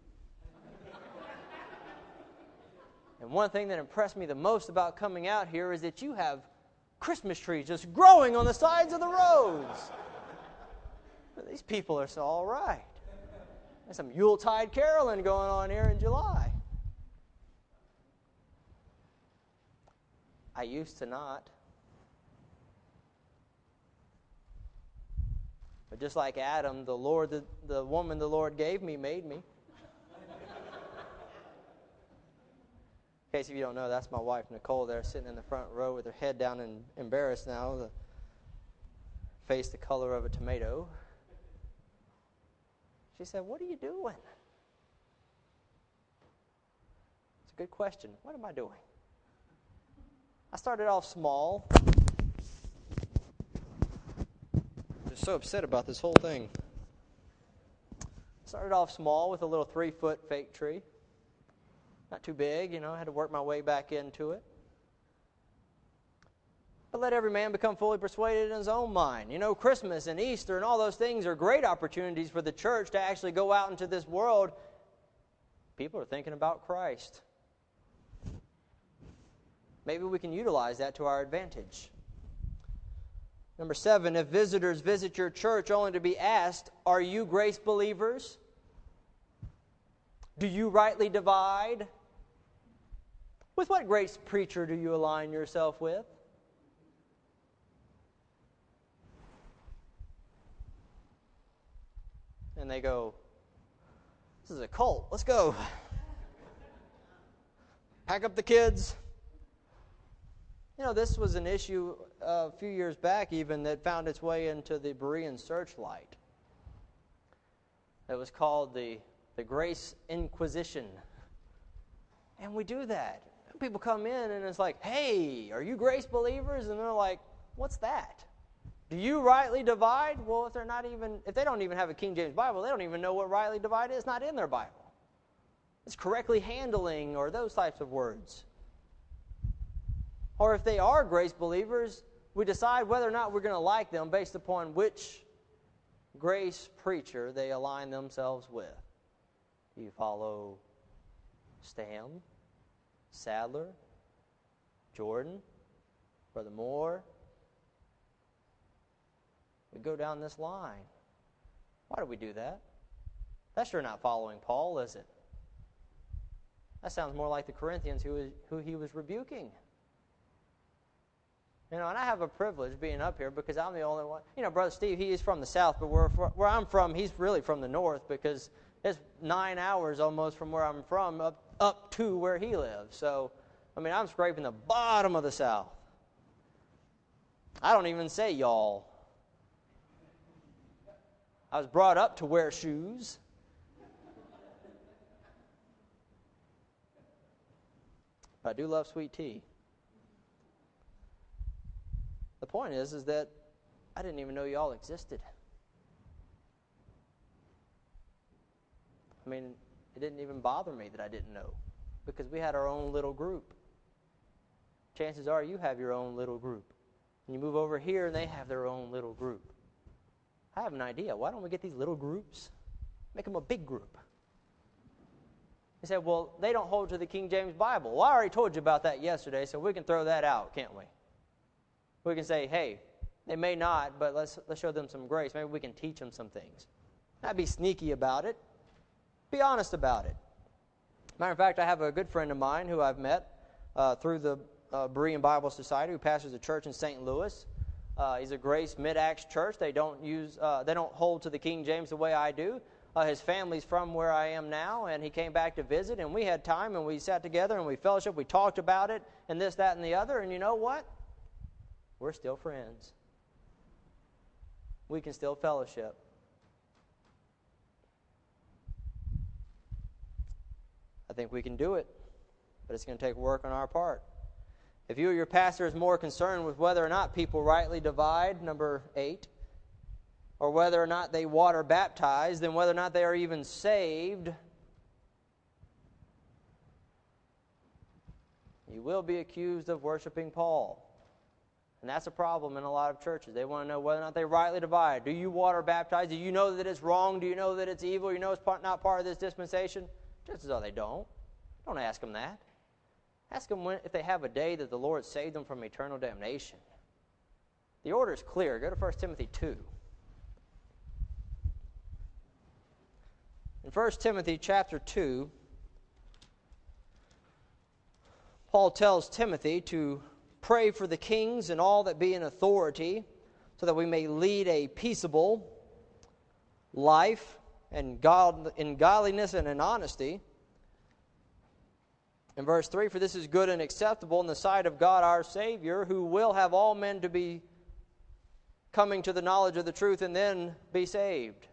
And one thing that impressed me the most about coming out here is that you have Christmas trees just growing on the sides of the roads. These people are so all right. There's some Yuletide caroling going on here in July. I used to not. But just like Adam, the woman the Lord gave me made me. In case if you don't know, that's my wife, Nicole, there sitting in the front row with her head down and embarrassed now, the face the color of a tomato. She said, what are you doing? It's a good question. What am I doing? I started off small. I'm just so upset about this whole thing. Started off small with a little 3-foot fake tree. Not too big, I had to work my way back into it. But let every man become fully persuaded in his own mind. Christmas and Easter and all those things are great opportunities for the church to actually go out into this world. People are thinking about Christ. Maybe we can utilize that to our advantage. Number 7, if visitors visit your church only to be asked, are you grace believers? Do you rightly divide? With what grace preacher do you align yourself with? And they go, this is a cult. Let's go. Pack up the kids. This was an issue a few years back even that found its way into the Berean Searchlight. It was called the Grace Inquisition. And we do that. People come in and it's like, hey, are you grace believers? And they're like, what's that? Do you rightly divide? Well, if they don't even have a King James Bible, they don't even know what rightly divide is. It's not in their Bible. It's correctly handling or those types of words. Or if they are grace believers, we decide whether or not we're going to like them based upon which grace preacher they align themselves with. Do you follow Stam, Sadler, Jordan, Brother Moore? We go down this line. Why do we do that? That's sure not following Paul, is it? That sounds more like the Corinthians who he was rebuking. And I have a privilege being up here because I'm the only one. Brother Steve, he is from the south, but where I'm from, he's really from the north because it's 9 hours almost from where I'm from up up to where he lives. So, I'm scraping the bottom of the South. I don't even say y'all. I was brought up to wear shoes. But I do love sweet tea. The point is that I didn't even know y'all existed. It didn't even bother me that I didn't know, because we had our own little group. Chances are you have your own little group. And you move over here and they have their own little group. I have an idea. Why don't we get these little groups, make them a big group? He said, well, they don't hold to the King James Bible. Well, I already told you about that yesterday, so we can throw that out, can't we? We can say, hey, they may not, but let's show them some grace. Maybe we can teach them some things. Not be sneaky about it. Be honest about it. Matter of fact, I have a good friend of mine who I've met through the Berean Bible Society, who pastors a church in St. Louis. He's a Grace Mid-Acts church. They don't hold to the King James the way I do. His family's from where I am now, and he came back to visit, and we had time, and we sat together, and we fellowshiped, we talked about it, and this, that, and the other, and you know what? We're still friends. We can still fellowship. I think we can do it, but it's going to take work on our part. If you or your pastor is more concerned with whether or not people rightly divide, number 8, or whether or not they water baptize, than whether or not they are even saved, you will be accused of worshiping Paul. And that's a problem in a lot of churches. They want to know whether or not they rightly divide. Do you water baptize? Do you know that it's wrong? Do you know that it's evil? You know it's not part of this dispensation? Chances are they don't. Don't ask them that. Ask them if they have a day that the Lord saved them from eternal damnation. The order is clear. Go to 1 Timothy 2. In 1 Timothy chapter 2, Paul tells Timothy to pray for the kings and all that be in authority, so that we may lead a peaceable life in godliness and in honesty. In verse 3, for this is good and acceptable in the sight of God our Savior, who will have all men to be coming to the knowledge of the truth and then be saved.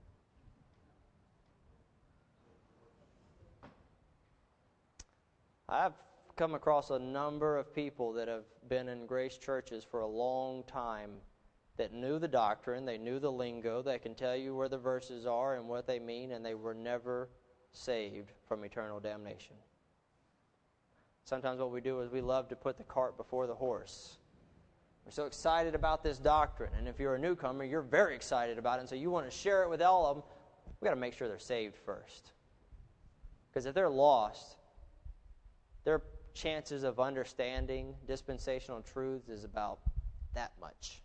I've come across a number of people that have been in grace churches for a long time that knew the doctrine, they knew the lingo, they can tell you where the verses are and what they mean, and they were never saved from eternal damnation. Sometimes what we do is we love to put the cart before the horse. We're so excited about this doctrine, and if you're a newcomer, you're very excited about it, and so you want to share it with all of them. We've got to make sure they're saved first. Because if they're lost, their chances of understanding dispensational truths is about that much.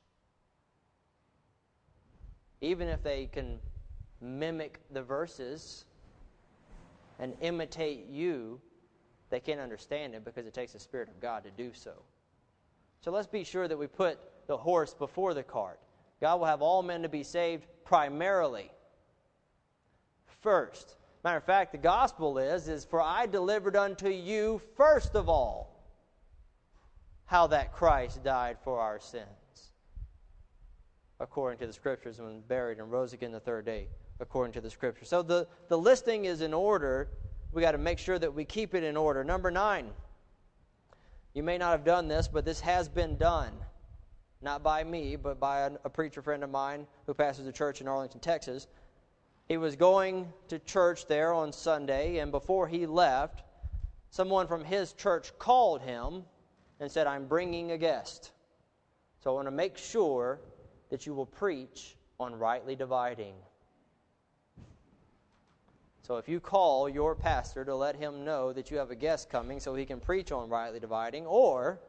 Even if they can mimic the verses and imitate you, they can't understand it because it takes the Spirit of God to do so. So let's be sure that we put the horse before the cart. God will have all men to be saved primarily, first. Matter of fact, the gospel is for I delivered unto you first of all how that Christ died for our sins, according to the Scriptures, and was buried and rose again the third day, according to the Scriptures. So the listing is in order. We got to make sure that we keep it in order. Number 9. You may not have done this, but this has been done. Not by me, but by a preacher friend of mine who pastors a church in Arlington, Texas. He was going to church there on Sunday, and before he left, someone from his church called him and said, I'm bringing a guest. So I want to make sure that you will preach on rightly dividing. So if you call your pastor to let him know that you have a guest coming so he can preach on rightly dividing, or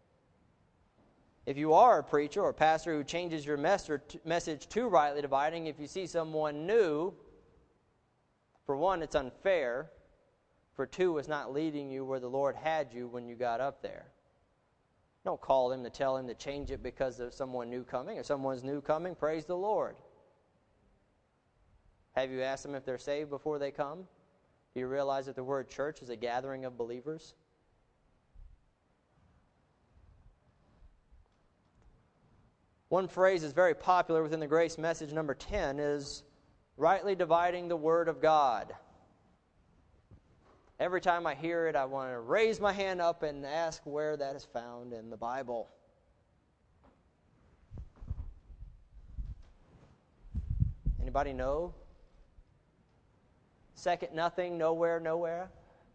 if you are a preacher or a pastor who changes your message to rightly dividing, if you see someone new, for one, it's unfair. For two, it's not leading you where the Lord had you when you got up there. Don't call him to tell him to change it because of someone new coming. If someone's new coming, praise the Lord. Have you asked them if they're saved before they come? Do you realize that the word church is a gathering of believers? One phrase that's very popular within the grace message number 10 is rightly dividing the word of God. Every time I hear it, I want to raise my hand up and ask where that is found in the Bible. Anybody know? Second nothing, nowhere, nowhere.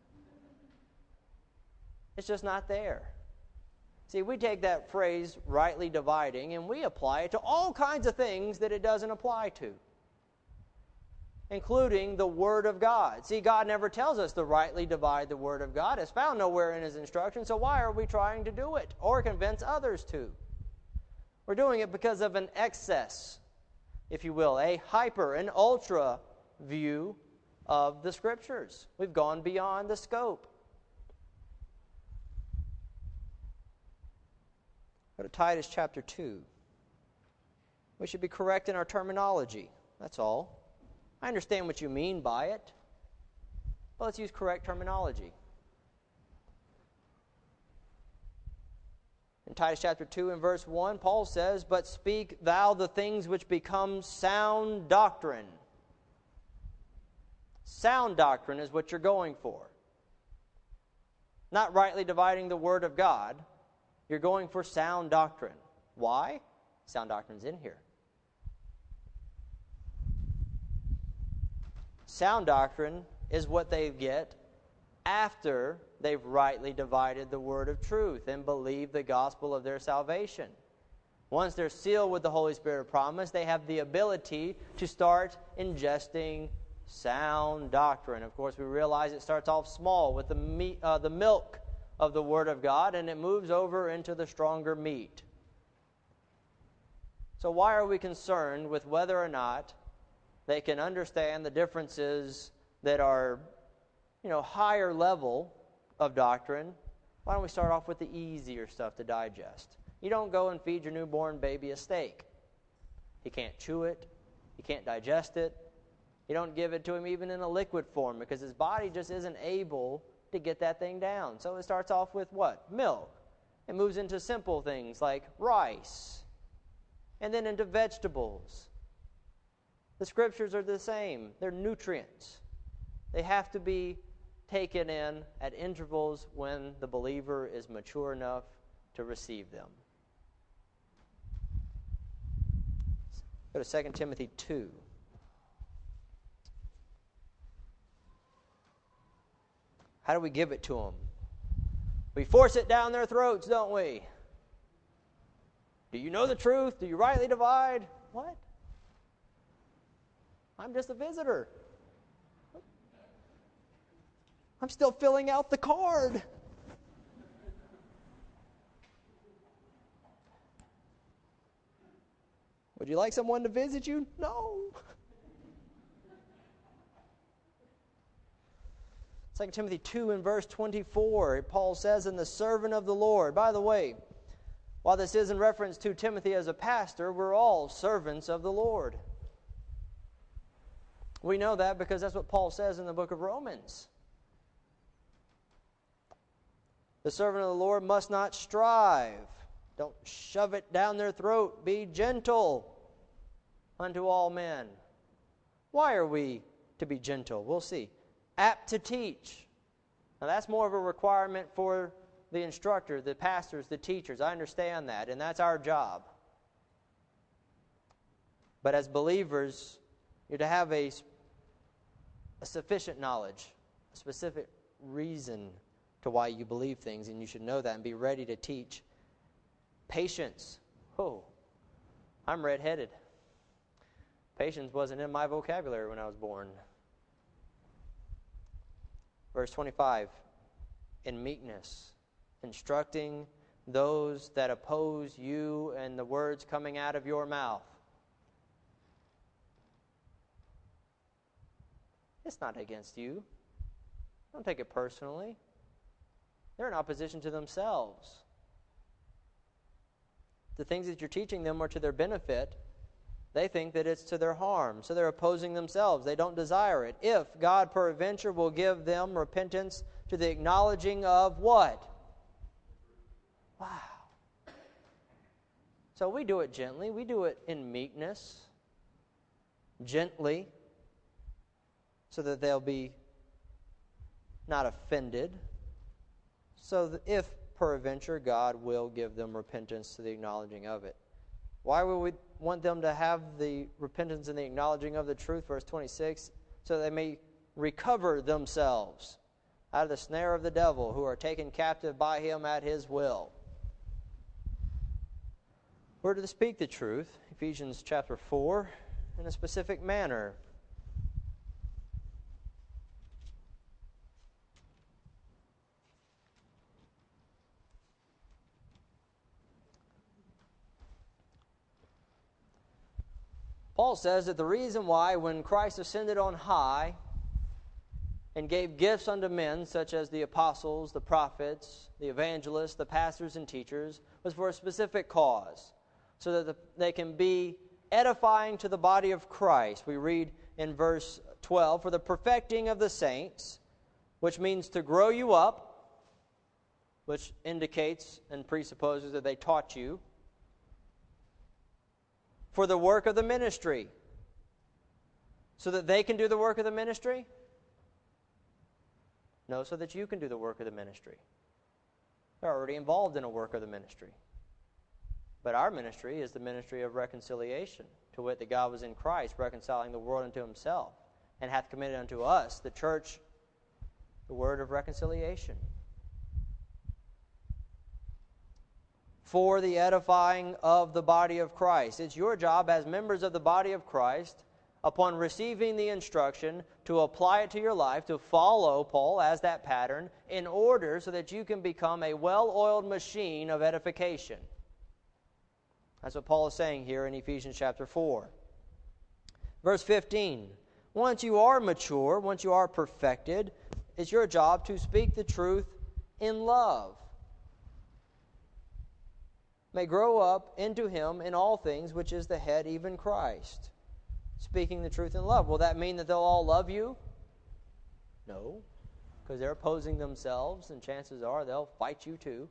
It's just not there. See, we take that phrase, rightly dividing, and we apply it to all kinds of things that it doesn't apply to, including the Word of God. See, God never tells us to rightly divide the Word of God. It's found nowhere in His instruction, so why are we trying to do it or convince others to? We're doing it because of an excess, if you will, a hyper, an ultra view of the Scriptures. We've gone beyond the scope. Go to Titus chapter 2. We should be correct in our terminology. That's all. I understand what you mean by it, but let's use correct terminology. In Titus chapter 2 and verse 1, Paul says, "But speak thou the things which become sound doctrine." Sound doctrine is what you're going for. Not rightly dividing the Word of God. You're going for sound doctrine. Why? Sound doctrine's in here. Sound doctrine is what they get after they've rightly divided the word of truth and believed the gospel of their salvation. Once they're sealed with the Holy Spirit of promise, they have the ability to start ingesting sound doctrine. Of course, we realize it starts off small with the milk of the Word of God, and it moves over into the stronger meat. So why are we concerned with whether or not they can understand the differences that are, higher level of doctrine? Why don't we start off with the easier stuff to digest? You don't go and feed your newborn baby a steak. He can't chew it. He can't digest it. You don't give it to him even in a liquid form because his body just isn't able to get that thing down. So it starts off with what? Milk. It moves into simple things like rice, and then into vegetables. The Scriptures are the same. They're nutrients. They have to be taken in at intervals when the believer is mature enough to receive them. Go to 2 Timothy 2. How do we give it to them? We force it down their throats, don't we? Do you know the truth? Do you rightly divide? What? I'm just a visitor. I'm still filling out the card. Would you like someone to visit you? No. 2 Timothy 2 and verse 24, Paul says, "And the servant of the Lord." By the way, while this is in reference to Timothy as a pastor, we're all servants of the Lord. We know that because that's what Paul says in the book of Romans. The servant of the Lord must not strive. Don't shove it down their throat. Be gentle unto all men. Why are we to be gentle? We'll see. Apt to teach. Now that's more of a requirement for the instructor, the pastors, the teachers. I understand that, and that's our job. But as believers, you're to have a sufficient knowledge, a specific reason to why you believe things, and you should know that and be ready to teach. Patience. Oh, I'm red-headed. Patience wasn't in my vocabulary when I was born. Verse 25, in meekness, instructing those that oppose you and the words coming out of your mouth. It's not against you. Don't take it personally. They're in opposition to themselves. The things that you're teaching them are to their benefit, They think that it's to their harm, so they're opposing themselves. They don't desire it. If God peradventure will give them repentance to the acknowledging of what? Wow. So we do it gently. We do it in meekness, gently, so that they'll be not offended. So that if peradventure God will give them repentance to the acknowledging of it. Why would we want them to have the repentance and the acknowledging of the truth? Verse 26, so they may recover themselves out of the snare of the devil, who are taken captive by him at his will. We're to speak the truth, Ephesians chapter 4, in a specific manner. Paul says that the reason why, when Christ ascended on high and gave gifts unto men, such as the apostles, the prophets, the evangelists, the pastors and teachers, was for a specific cause, so that they can be edifying to the body of Christ. We read in verse 12, for the perfecting of the saints, which means to grow you up, which indicates and presupposes that they taught you, for the work of the ministry, so that they can do the work of the ministry? No, so that you can do the work of the ministry. They're already involved in a work of the ministry. But our ministry is the ministry of reconciliation, to wit, that God was in Christ, reconciling the world unto himself, and hath committed unto us, the church, the word of reconciliation. For the edifying of the body of Christ. It's your job as members of the body of Christ, upon receiving the instruction, to apply it to your life, to follow Paul as that pattern, in order so that you can become a well-oiled machine of edification. That's what Paul is saying here in Ephesians chapter 4. Verse 15. Once you are mature, once you are perfected, it's your job to speak the truth in love. May grow up into him in all things, which is the head, even Christ. Speaking the truth in love. Will that mean that they'll all love you? No, because they're opposing themselves, and chances are they'll fight you too.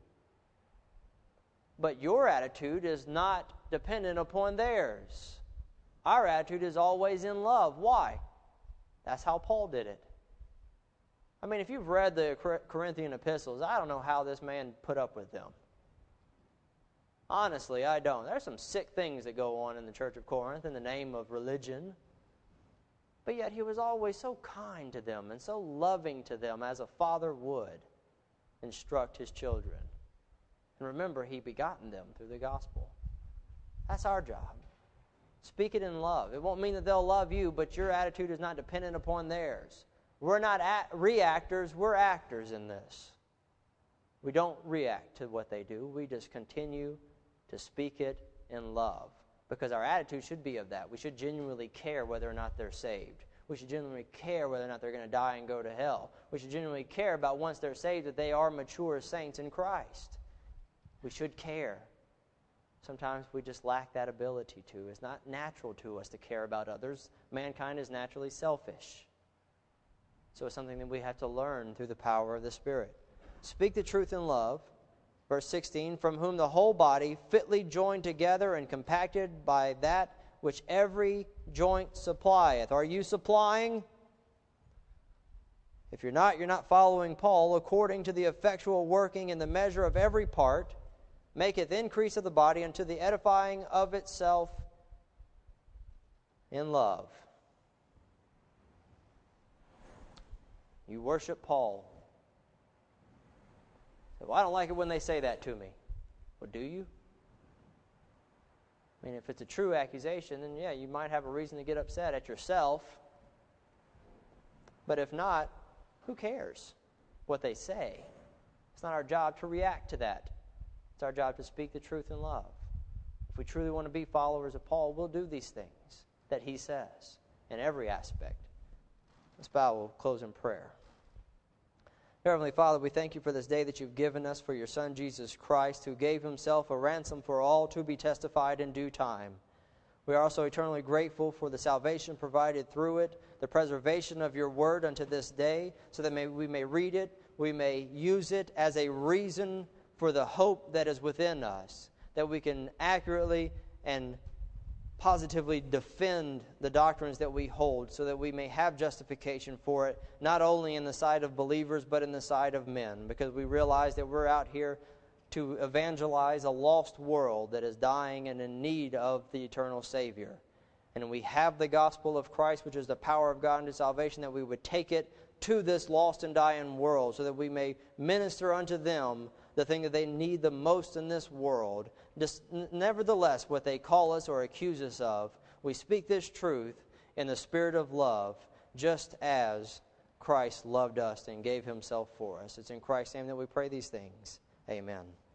But your attitude is not dependent upon theirs. Our attitude is always in love. Why? That's how Paul did it. I mean, if you've read the Corinthian epistles, I don't know how this man put up with them. Honestly, I don't. There's some sick things that go on in the church of Corinth in the name of religion. But yet he was always so kind to them and so loving to them, as a father would instruct his children. And remember, he begotten them through the gospel. That's our job. Speak it in love. It won't mean that they'll love you, but your attitude is not dependent upon theirs. We're not reactors, we're actors in this. We don't react to what they do. We just continue to speak it in love, because our attitude should be of that. We should genuinely care whether or not they're saved. We should genuinely care whether or not they're going to die and go to hell. We should genuinely care about, once they're saved, that they are mature saints in Christ. We should care. Sometimes we just lack that ability to. It's not natural to us to care about others. Mankind is naturally selfish. So it's something that we have to learn through the power of the Spirit. Speak the truth in love. Verse 16, from whom the whole body, fitly joined together and compacted by that which every joint supplieth. Are you supplying? If you're not following Paul. According to the effectual working in the measure of every part, maketh increase of the body unto the edifying of itself in love. You worship Paul. Well, I don't like it when they say that to me. Well, do you? I mean, if it's a true accusation, then yeah, you might have a reason to get upset at yourself. But if not, who cares what they say? It's not our job to react to that. It's our job to speak the truth in love. If we truly want to be followers of Paul, we'll do these things that he says in every aspect. Let's bow. We'll close in prayer. Heavenly Father, we thank you for this day that you've given us, for your Son, Jesus Christ, who gave himself a ransom for all to be testified in due time. We are also eternally grateful for the salvation provided through it, the preservation of your word unto this day, so that we may read it, we may use it as a reason for the hope that is within us, that we can accurately and positively defend the doctrines that we hold, so that we may have justification for it, not only in the sight of believers, but in the sight of men, because we realize that we're out here to evangelize a lost world that is dying and in need of the eternal Savior. And we have the gospel of Christ, which is the power of God unto salvation, that we would take it to this lost and dying world, so that we may minister unto them the thing that they need the most in this world. Nevertheless, what they call us or accuse us of, we speak this truth in the spirit of love, just as Christ loved us and gave himself for us. It's in Christ's name that we pray these things. Amen.